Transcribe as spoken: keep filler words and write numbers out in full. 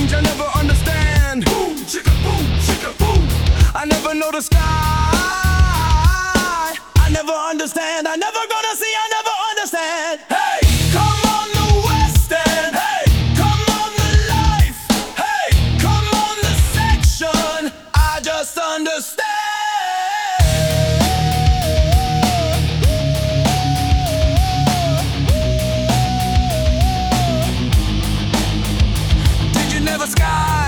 change, I never understand. Boom, chicka boom, chicka boom. I never know the sky. I never understand. I never gonna see. I never understand. Hey, come on the West End. Hey, come on the life. Hey, come on the section. I just understand. Did you never sky?